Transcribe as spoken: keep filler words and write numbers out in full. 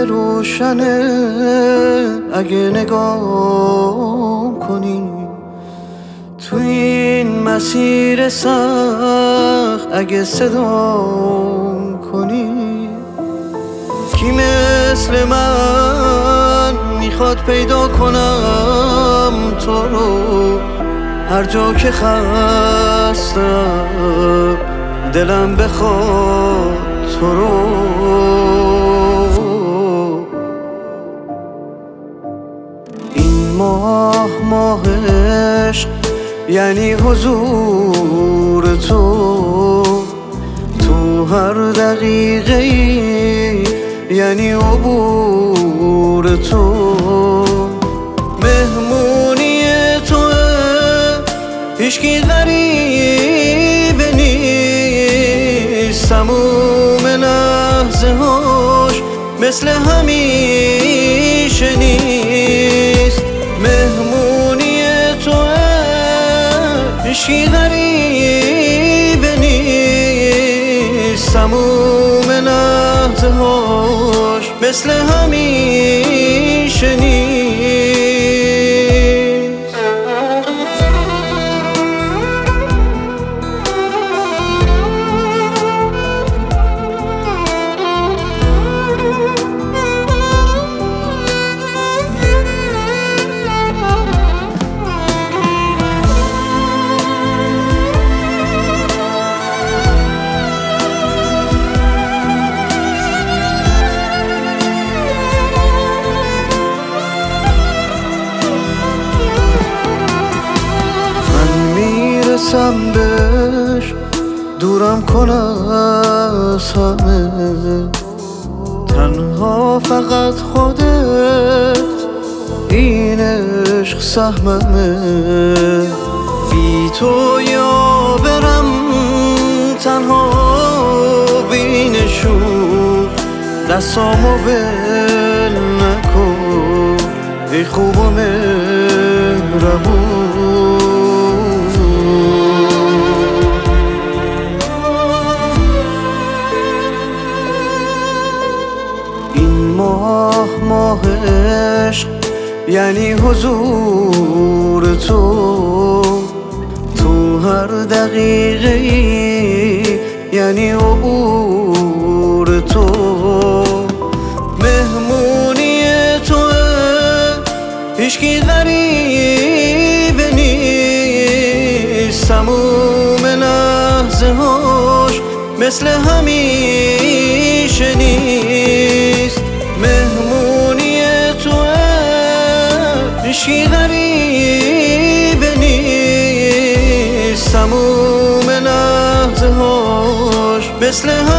روشنه اگه نگاه کنی، تو این مسیر سخت اگه صدام کنی. کی مثل من میخواد پیدا کنم تو رو، هر جا که خستم دلم بخواد تو رو. این ماه ماه عشق یعنی حضور تو، تو هر دقیقه یعنی عبور تو. مهمونی تو هیچکی غریبه نیست، تموم لحظه هاش مثل همیشه نیست. مهمونی تو هیچکی غریبه نیست، تموم لحظه هاش مثل همیشه نیست. میرسم بهش دورم کن از همه، تنها فقط خودت این عشق سهممه. بی تو یا برم تنها بینشون، دستامو ول نکن ای خوب و مهربون. ماه ماه عشق یعنی حضور تو، تو هر دقیقه یعنی عبور تو. مهمونی تو هیچکی غریبه نیست، تموم لحظه هاش مثل همیشه نیست. مهمونی تو هیچکی غریبه نیست، تموم لحظه هاش مثل